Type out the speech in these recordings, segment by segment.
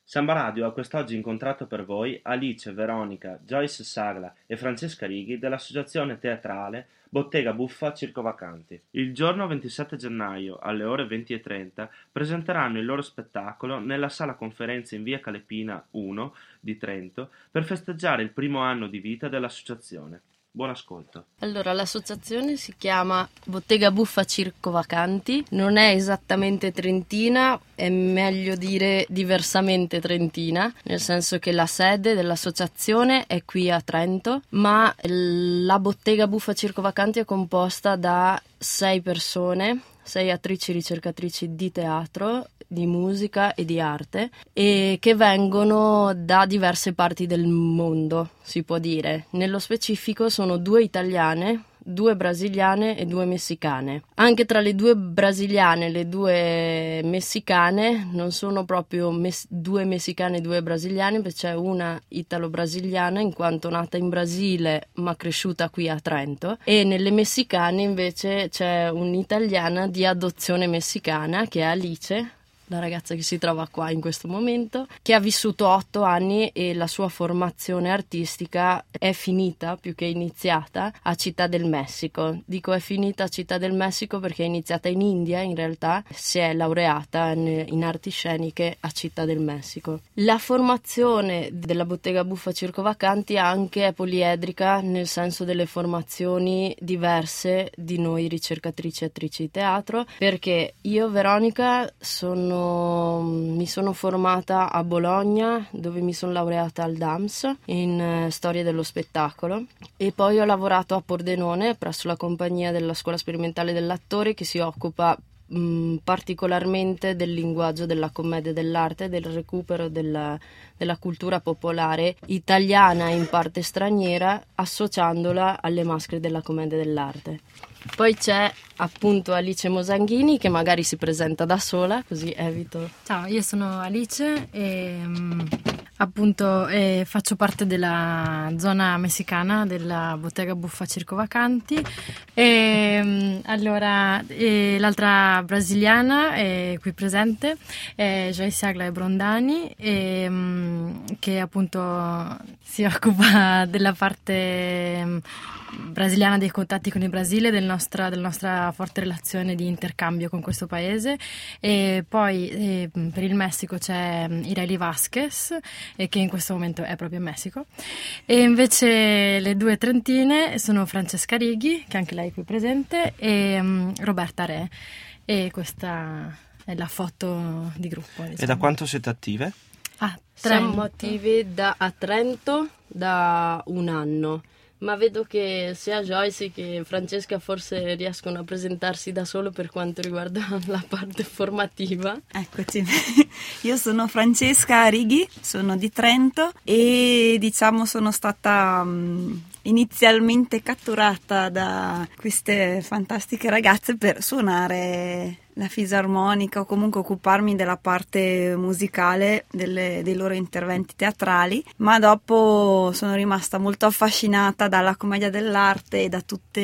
Samba Radio ha quest'oggi incontrato per voi Alice, Veronica, Joyce Sagla e Francesca Righi dell'associazione teatrale Bottega Buffa Circo Vacanti. Il giorno 27 gennaio alle ore 20:30 presenteranno il loro spettacolo nella sala conferenze in via Calepina 1 di Trento per festeggiare il primo anno di vita dell'associazione. Buon ascolto. Allora, l'associazione si chiama Bottega Buffa Circo Vacanti, non è esattamente trentina, è meglio dire diversamente trentina, nel senso che la sede dell'associazione è qui a Trento, ma la Bottega Buffa Circo Vacanti è composta da 6 persone, 6 attrici ricercatrici di teatro, di musica e di arte, e che vengono da diverse parti del mondo, si può dire. Nello specifico sono 2 italiane, 2 brasiliane e 2 messicane. Anche tra le 2 brasiliane e le 2 messicane non sono proprio 2 messicane e 2 brasiliane, perché c'è una italo-brasiliana in quanto nata in Brasile ma cresciuta qui a Trento, e nelle messicane invece c'è un'italiana di adozione messicana che è Alice, la ragazza che si trova qua in questo momento, che ha vissuto 8 anni e la sua formazione artistica è finita più che iniziata a Città del Messico. Dico è finita a Città del Messico perché è iniziata in India, in realtà si è laureata in arti sceniche a Città del Messico. La formazione della Bottega Buffa Circo Vacanti anche è poliedrica, nel senso delle formazioni diverse di noi ricercatrici e attrici di teatro, perché io, Veronica, mi sono formata a Bologna, dove mi sono laureata al DAMS in storia dello spettacolo, e poi ho lavorato a Pordenone presso la compagnia della Scuola Sperimentale dell'Attore, che si occupa particolarmente del linguaggio della commedia dell'arte, del recupero della cultura popolare italiana e in parte straniera, associandola alle maschere della commedia dell'arte. Poi c'è appunto Alice Mosanghini, che magari si presenta da sola, così evito. Ciao, io sono Alice e appunto faccio parte della zona messicana della Bottega Buffa Circo Vacanti. Allora, l'altra brasiliana è qui presente, è Joyce Sagla e Brondani, che appunto si occupa della parte brasiliana, dei contatti con il Brasile, della nostra forte relazione di intercambio con questo paese. E poi per il Messico c'è Ireli Vasquez, che in questo momento è proprio in Messico, e invece le 2 trentine sono Francesca Righi, che anche lei è qui presente, e Roberta Re, e questa è la foto di gruppo, diciamo. E da quanto siete attive? Siamo attivi a Trento da 1 anno, ma vedo che sia Joyce che Francesca forse riescono a presentarsi da solo per quanto riguarda la parte formativa. Eccoci, io sono Francesca Righi, sono di Trento e diciamo sono stata inizialmente catturata da queste fantastiche ragazze per suonare la fisarmonica o comunque occuparmi della parte musicale dei loro interventi teatrali, ma dopo sono rimasta molto affascinata dalla commedia dell'arte e da tutti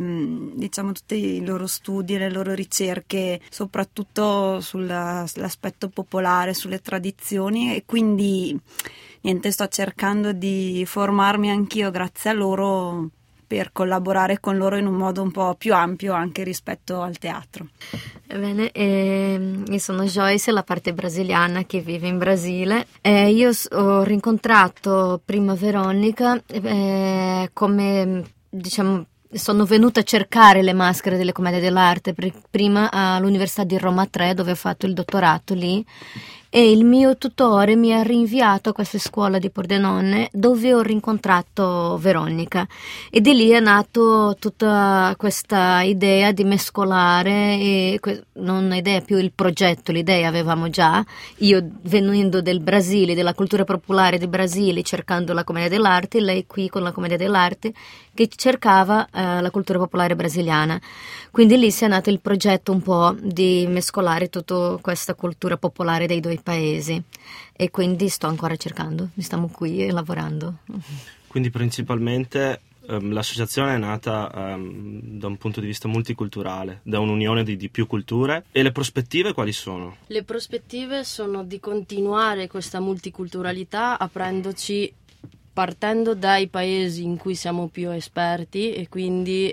i loro studi e le loro ricerche, soprattutto sull'aspetto popolare, sulle tradizioni, e quindi niente, sto cercando di formarmi anch'io grazie a loro, per collaborare con loro in un modo un po' più ampio anche rispetto al teatro. Bene, io sono Joyce, la parte brasiliana che vive in Brasile. Io ho rincontrato prima Veronica come, diciamo, sono venuta a cercare le maschere delle commedie dell'arte prima all'Università di Roma 3, dove ho fatto il dottorato lì, e il mio tutore mi ha rinviato a questa scuola di Pordenone, dove ho rincontrato Veronica, e di lì è nato tutta questa idea di mescolare, non idea più il progetto, l'idea avevamo già, io venendo del Brasile, della cultura popolare del Brasile, cercando la commedia dell'arte, lei qui con la commedia dell'arte che cercava la cultura popolare brasiliana. Quindi lì si è nato il progetto un po' di mescolare tutta questa cultura popolare dei 2 paesi, e quindi sto ancora cercando, stiamo qui lavorando. Quindi principalmente l'associazione è nata da un punto di vista multiculturale, da un'unione di più culture, e le prospettive quali sono? Le prospettive sono di continuare questa multiculturalità partendo dai paesi in cui siamo più esperti, e quindi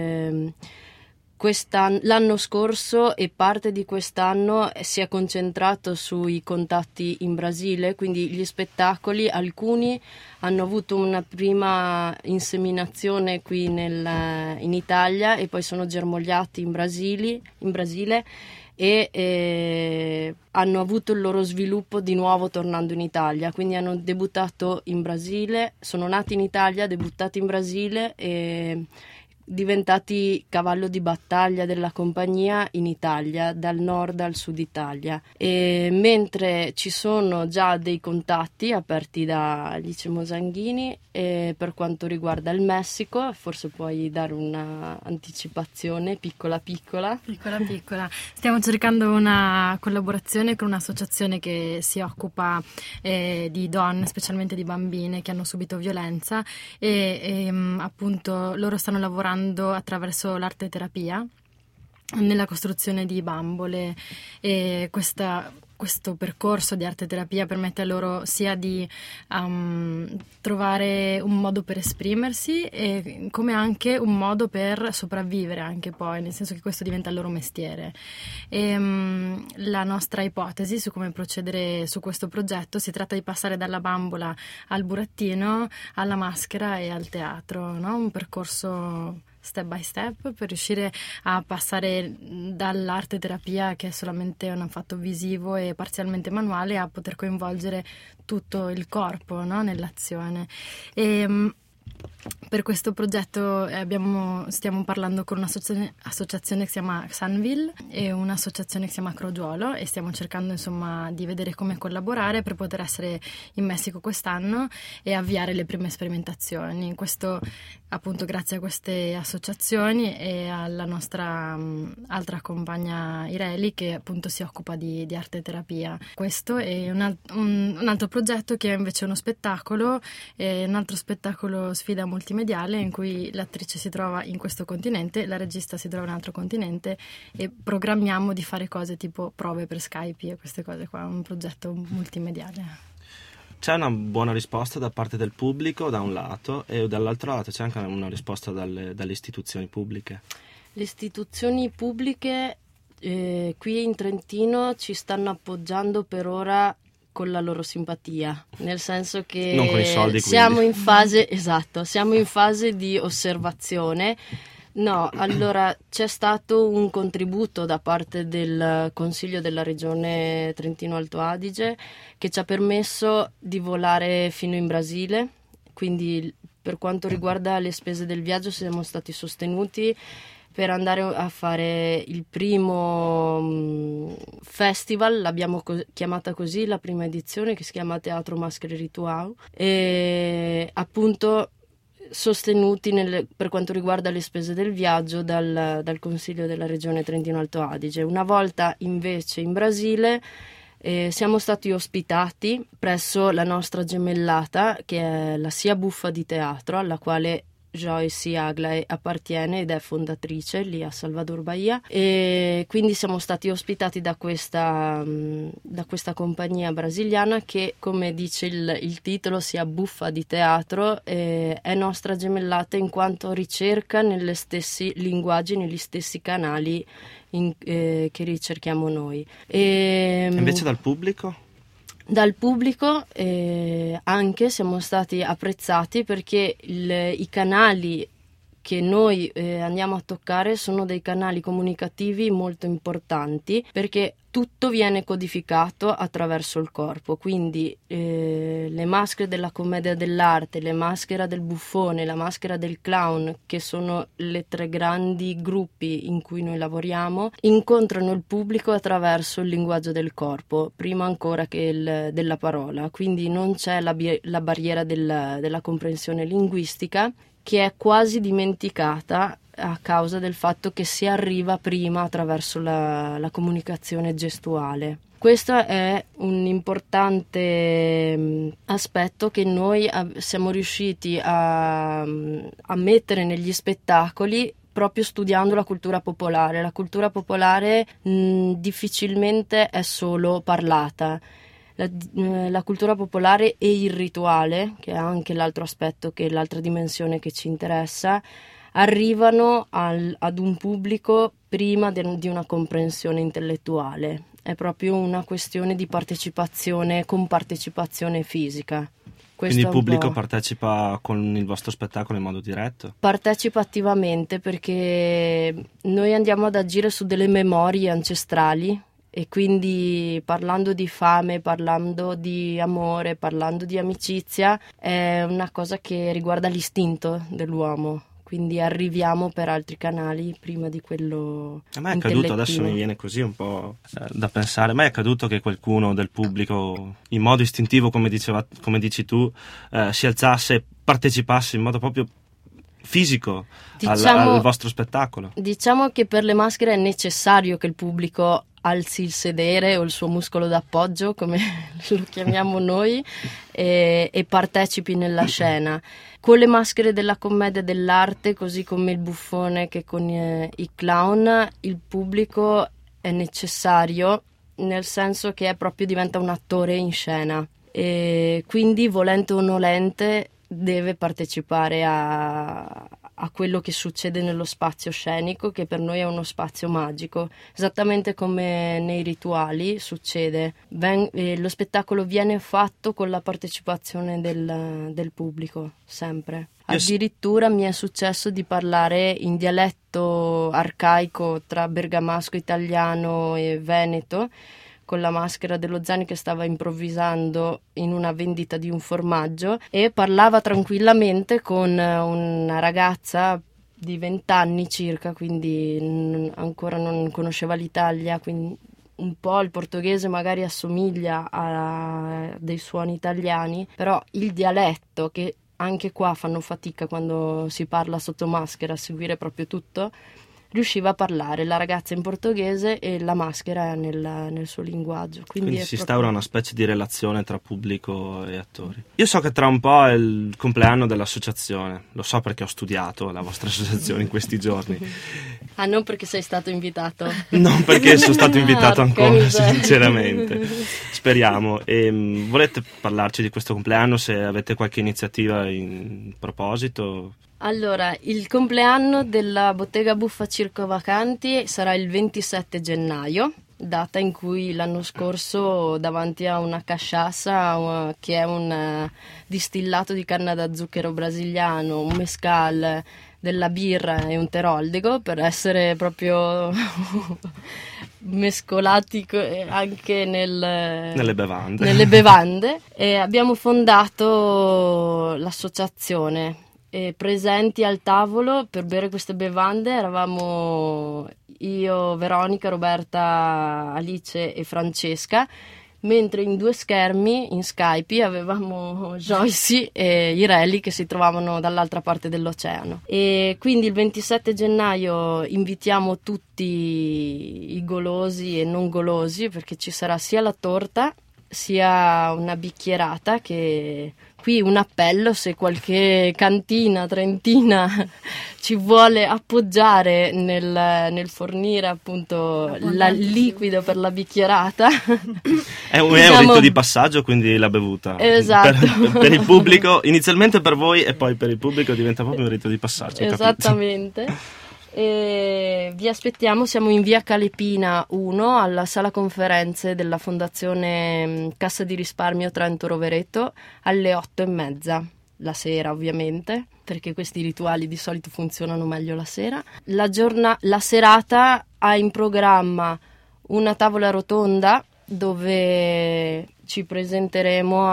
l'anno scorso e parte di quest'anno si è concentrato sui contatti in Brasile, quindi gli spettacoli, alcuni hanno avuto una prima inseminazione qui in Italia e poi sono germogliati in Brasile e hanno avuto il loro sviluppo di nuovo tornando in Italia, quindi hanno debuttato in Brasile, sono nati in Italia, debuttati in Brasile e diventati cavallo di battaglia della compagnia in Italia, dal nord al sud Italia. E mentre ci sono già dei contatti aperti da Alice Mosanghini, e per quanto riguarda il Messico, forse puoi dare una anticipazione piccola. Stiamo cercando una collaborazione con un'associazione che si occupa di donne, specialmente di bambine che hanno subito violenza, e appunto loro stanno lavorando attraverso l'arte terapia nella costruzione di bambole, e questo percorso di arte terapia permette a loro sia di trovare un modo per esprimersi, e come anche un modo per sopravvivere, anche poi, nel senso che questo diventa il loro mestiere. La nostra ipotesi su come procedere su questo progetto: si tratta di passare dalla bambola al burattino, alla maschera e al teatro, no? Un percorso step by step per riuscire a passare dall'arte terapia, che è solamente un fatto visivo e parzialmente manuale, a poter coinvolgere tutto il corpo, no? Nell'azione. Per questo progetto stiamo parlando con un'associazione che si chiama Xanville e un'associazione che si chiama Crogiuolo, e stiamo cercando insomma di vedere come collaborare per poter essere in Messico quest'anno e avviare le prime sperimentazioni. Questo appunto grazie a queste associazioni e alla nostra altra compagna Ireli, che appunto si occupa di arte terapia. Questo è un altro progetto che è invece uno spettacolo, un altro spettacolo sfida multimediale in cui l'attrice si trova in questo continente, la regista si trova in un altro continente, e programmiamo di fare cose tipo prove per Skype e queste cose qua, un progetto multimediale. C'è una buona risposta da parte del pubblico da un lato, e dall'altro lato c'è anche una risposta dalle istituzioni pubbliche. Le istituzioni pubbliche qui in Trentino ci stanno appoggiando per ora con la loro simpatia, nel senso che non con i soldi, siamo in fase di osservazione. No, allora c'è stato un contributo da parte del Consiglio della Regione Trentino Alto Adige che ci ha permesso di volare fino in Brasile, quindi per quanto riguarda le spese del viaggio siamo stati sostenuti per andare a fare il primo festival, l'abbiamo chiamata così, la prima edizione, che si chiama Teatro Maschere Ritual, e appunto sostenuti per quanto riguarda le spese del viaggio dal Consiglio della Regione Trentino Alto Adige. Una volta invece in Brasile siamo stati ospitati presso la nostra gemellata, che è la Sia Buffa di Teatro, alla quale Joyce Agla appartiene ed è fondatrice lì a Salvador Bahia, e quindi siamo stati ospitati da questa compagnia brasiliana che, come dice il titolo, Sia Buffa di Teatro, è nostra gemellata in quanto ricerca negli stessi linguaggi, negli stessi canali che ricerchiamo noi. Invece dal pubblico? Dal pubblico anche siamo stati apprezzati, perché i canali che noi andiamo a toccare sono dei canali comunicativi molto importanti, perché tutto viene codificato attraverso il corpo, quindi le maschere della commedia dell'arte, le maschere del buffone, la maschera del clown, che sono le 3 grandi gruppi in cui noi lavoriamo, incontrano il pubblico attraverso il linguaggio del corpo, prima ancora che della parola, quindi non c'è la barriera della comprensione linguistica, che è quasi dimenticata a causa del fatto che si arriva prima attraverso la comunicazione gestuale. Questo è un importante aspetto che noi siamo riusciti a mettere negli spettacoli proprio studiando la cultura popolare. La cultura popolare difficilmente è solo parlata. La cultura popolare e il rituale, che è anche l'altro aspetto, l'altra dimensione che ci interessa, arrivano ad un pubblico prima di una comprensione intellettuale. È proprio una questione di partecipazione, con partecipazione fisica. Quindi il pubblico partecipa con il vostro spettacolo in modo diretto? Partecipa attivamente, perché noi andiamo ad agire su delle memorie ancestrali, e quindi parlando di fame, parlando di amore, parlando di amicizia, è una cosa che riguarda l'istinto dell'uomo. Quindi arriviamo per altri canali prima di quello a me è accaduto, adesso mi viene così un po' da pensare, a me è accaduto che qualcuno del pubblico in modo istintivo, come dici tu, si alzasse e partecipasse in modo proprio fisico al vostro spettacolo. Diciamo che per le maschere è necessario che il pubblico alzi il sedere o il suo muscolo d'appoggio, come lo chiamiamo noi, e partecipi nella scena. Con le maschere della commedia dell'arte, così come il buffone che con i clown, il pubblico è necessario, nel senso che diventa un attore in scena, e quindi volente o nolente deve partecipare a quello che succede nello spazio scenico, che per noi è uno spazio magico, esattamente come nei rituali succede. Lo spettacolo viene fatto con la partecipazione del pubblico, sempre. Addirittura mi è successo di parlare in dialetto arcaico tra bergamasco, italiano e veneto, con la maschera dello Zani che stava improvvisando in una vendita di un formaggio, e parlava tranquillamente con una ragazza di 20 anni circa, quindi ancora non conosceva l'Italia, quindi un po' il portoghese magari assomiglia a dei suoni italiani, però il dialetto, che anche qua fanno fatica quando si parla sotto maschera a seguire proprio tutto, riusciva a parlare la ragazza in portoghese e la maschera nel suo linguaggio. Quindi si instaura una specie di relazione tra pubblico e attori. Io so che tra un po' è il compleanno dell'associazione, lo so perché ho studiato la vostra associazione in questi giorni. Ah, non perché sei stato invitato? Non perché sono stato invitato ancora, sinceramente. Speriamo. E volete parlarci di questo compleanno, se avete qualche iniziativa in proposito? Allora, il compleanno della Bottega Buffa Circo Vacanti sarà il 27 gennaio, data in cui l'anno scorso, davanti a una cachaça, che è un distillato di canna da zucchero brasiliano, un mezcal, della birra e un teroldego, per essere proprio mescolati anche nelle bevande, e abbiamo fondato l'associazione. E presenti al tavolo per bere queste bevande eravamo io, Veronica, Roberta, Alice e Francesca, mentre in 2 schermi in Skype avevamo Joyce e Ireli che si trovavano dall'altra parte dell'oceano. E quindi il 27 gennaio invitiamo tutti i golosi e non golosi, perché ci sarà sia la torta sia una bicchierata, che qui un appello: se qualche cantina trentina ci vuole appoggiare nel fornire appunto il liquido per la bicchierata. È un rito di passaggio, quindi la bevuta. Esatto. Per il pubblico, inizialmente per voi e poi per il pubblico diventa proprio un rito di passaggio. Esattamente. Capito? E vi aspettiamo, siamo in via Calepina 1 alla sala conferenze della Fondazione Cassa di Risparmio Trento Rovereto alle 8:30 la sera, ovviamente, perché questi rituali di solito funzionano meglio la sera. La serata ha in programma una tavola rotonda dove ci presenteremo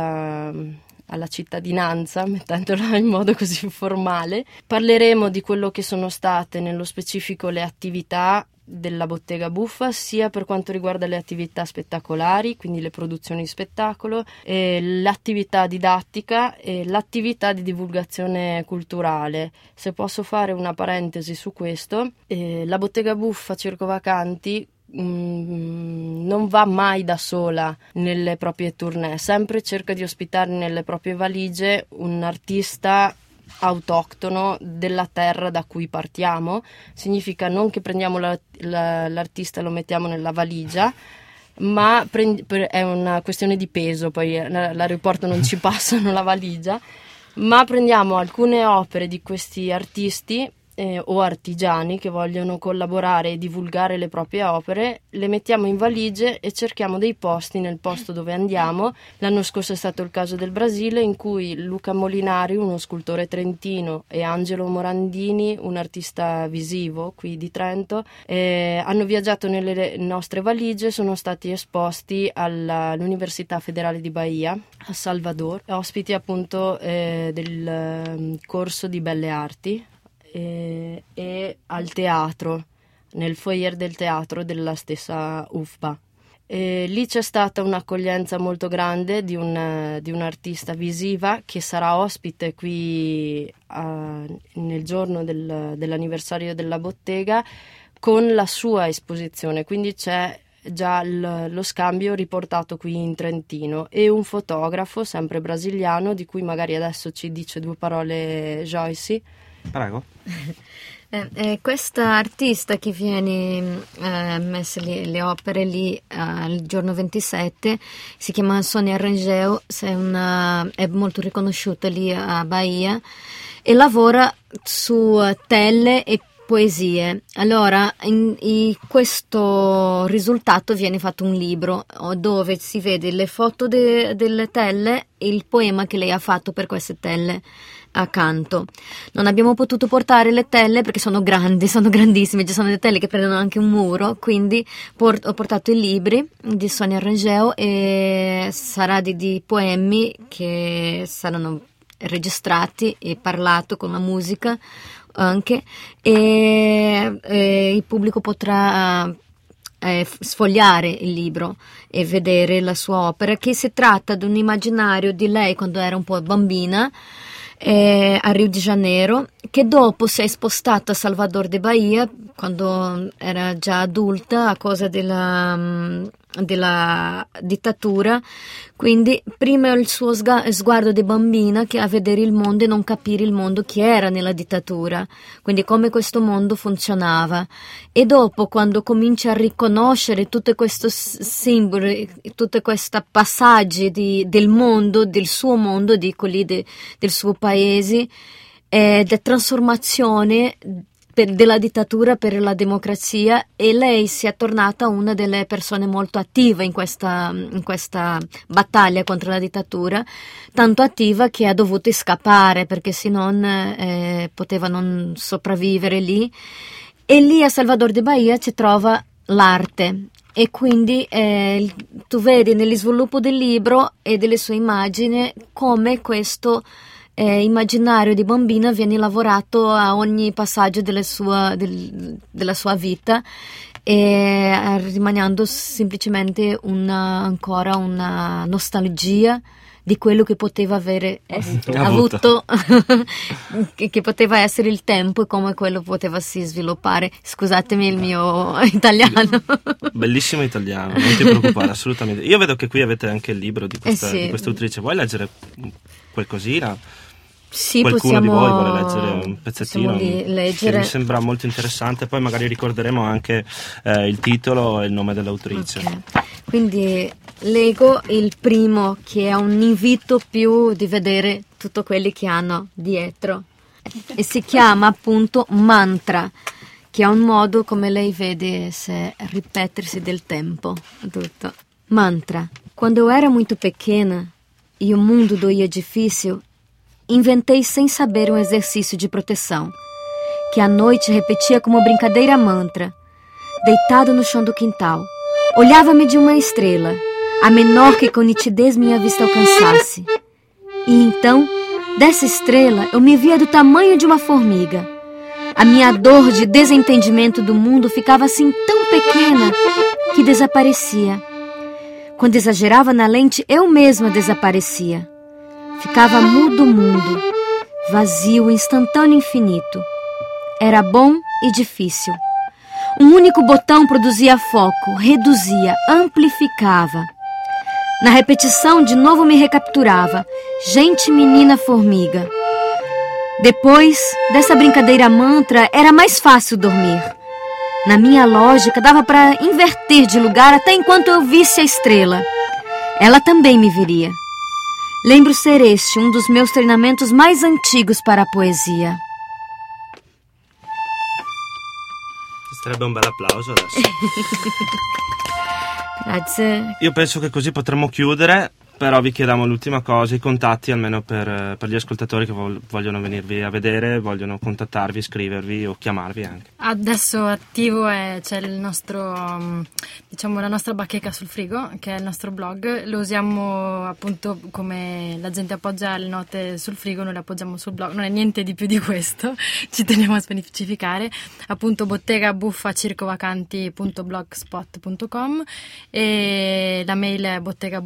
alla cittadinanza, mettendola in modo così formale. Parleremo di quello che sono state nello specifico le attività della Bottega Buffa, sia per quanto riguarda le attività spettacolari, quindi le produzioni di spettacolo, l'attività didattica e l'attività di divulgazione culturale. Se posso fare una parentesi su questo, la Bottega Buffa Circo Vacanti non va mai da sola nelle proprie tournée, sempre cerca di ospitare nelle proprie valigie un artista autoctono della terra da cui partiamo. Significa non che prendiamo l'artista e lo mettiamo nella valigia, ma è una questione di peso, poi all'aeroporto non ci passano la valigia, ma prendiamo alcune opere di questi artisti o artigiani che vogliono collaborare e divulgare le proprie opere, le mettiamo in valigie e cerchiamo dei posti nel posto dove andiamo. L'anno scorso è stato il caso del Brasile, in cui Luca Molinari, uno scultore trentino, e Angelo Morandini, un artista visivo qui di Trento, hanno viaggiato nelle nostre valigie, sono stati esposti all'Università Federale di Bahia a Salvador, ospiti appunto del corso di Belle Arti, e al teatro, nel foyer del teatro della stessa UFBA. Lì c'è stata un'accoglienza molto grande di un'artista visiva che sarà ospite qui nel giorno dell'anniversario della bottega con la sua esposizione, quindi c'è già lo scambio riportato qui in Trentino, e un fotografo sempre brasiliano di cui magari adesso ci dice due parole Joyce. Prego. Questa artista che viene messe le opere lì il giorno 27 si chiama Sonia Rangel, è molto riconosciuta lì a Bahia e lavora su tele e poesie. Allora in questo risultato viene fatto un libro dove si vede le foto delle telle e il poema che lei ha fatto per queste telle accanto. Non abbiamo potuto portare le telle perché sono grandi, sono grandissime, ci sono le telle che prendono anche un muro, quindi ho portato i libri di Sonia Rangel e sarà di poemi che saranno registrati e parlato con la musica anche, e il pubblico potrà sfogliare il libro e vedere la sua opera, che si tratta di un immaginario di lei quando era un po' bambina a Rio de Janeiro, che dopo si è spostata a Salvador de Bahia quando era già adulta a causa della dittatura. Quindi prima il suo sguardo di bambina che a vedere il mondo e non capire il mondo che era nella dittatura, quindi come questo mondo funzionava, e dopo quando comincia a riconoscere tutti questi simboli, tutti questi passaggi del mondo, del suo mondo, dico lì, del suo paese, di trasformazione della dittatura per la democrazia, e lei si è tornata una delle persone molto attive in questa battaglia contro la dittatura, tanto attiva che ha dovuto scappare perché se non poteva non sopravvivere lì, e lì a Salvador de Bahia ci trova l'arte, e quindi tu vedi nello sviluppo del libro e delle sue immagini come questo immaginario di bambina viene lavorato a ogni passaggio della sua vita, rimanendo semplicemente ancora una nostalgia di quello che poteva avere avuto che poteva essere il tempo e come quello poteva si sviluppare. Scusatemi il mio italiano. Bellissimo italiano, non ti preoccupare, assolutamente. Io vedo che qui avete anche il libro di questa autrice. Vuoi leggere qualcosina? Sì, qualcuno di voi vuole leggere un pezzettino leggere. Che mi sembra molto interessante, poi magari ricorderemo anche il titolo e il nome dell'autrice. Okay. Quindi leggo il primo, che è un invito più di vedere tutto quelli che hanno dietro, e si chiama appunto Mantra, che è un modo, come lei vede, se ripetersi del tempo tutto. Mantra. Quando eu era muito pequena e o mundo doía difícil, inventei sem saber um exercício de proteção, que à noite repetia como brincadeira mantra. Deitado no chão do quintal, olhava-me de uma estrela, a menor que com nitidez minha vista alcançasse. E então, dessa estrela, eu me via do tamanho de uma formiga. A minha dor de desentendimento do mundo ficava assim tão pequena que desaparecia. Quando exagerava na lente, eu mesma desaparecia. Ficava mudo o mundo, vazio, instantâneo, infinito. Era bom e difícil. Um único botão produzia foco, reduzia, amplificava. Na repetição, de novo me recapturava. Gente, menina, formiga. Depois dessa brincadeira mantra, era mais fácil dormir. Na minha lógica, dava para inverter de lugar até enquanto eu visse a estrela. Ela também me viria. Lembro ser este um dos meus treinamentos mais antigos para a poesia. Ci sarebbe un bel applauso adesso. Grazie. Io penso che così potremmo chiudere, però vi chiediamo l'ultima cosa, i contatti almeno per gli ascoltatori che vogliono venirvi a vedere, vogliono contattarvi, scrivervi o chiamarvi anche. Adesso attivo c'è il nostro, diciamo, la nostra bacheca sul frigo, che è il nostro blog. Lo usiamo appunto come la gente appoggia le note sul frigo, noi le appoggiamo sul blog. Non è niente di più di questo, ci teniamo a specificare. Appunto bottegabuffacircovacanti.blogspot.com e la mail è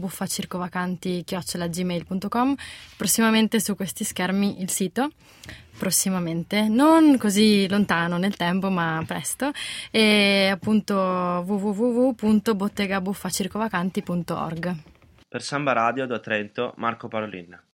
bottegabuffacircovacanti@gmail.com. Prossimamente su questi schermi il sito. Prossimamente, non così lontano nel tempo, ma presto, e appunto www.bottegabuffacircovacanti.org. Per Samba Radio da Trento, Marco Parolin.